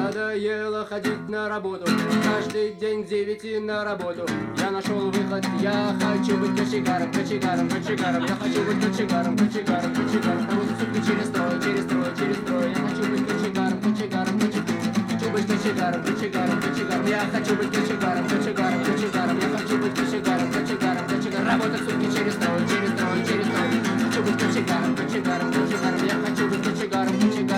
надоело ходить на работу. Каждый день к 9 на работу. Я нашел выход, я хочу быть кочегаром, кочегаром, кочегаром. Я хочу быть кочегаром, кочегаром, кочегаром. Потому что сутки через строй, через строй, через строй. Я хочу быть кочегаром, кочегаром, кочегаром. Хочу быть кочегаром, кочегаром, кочегаром. Я хочу быть кочегаром, кочегаром, кочегаром. Я хочу быть кочегаром, кочегаром, кочегаром. Работать сутки через строй, через строй, через строй. Хочу быть кочегаром, кочегаром, кочегаром. Я хочу быть кочегаром, кочегаром.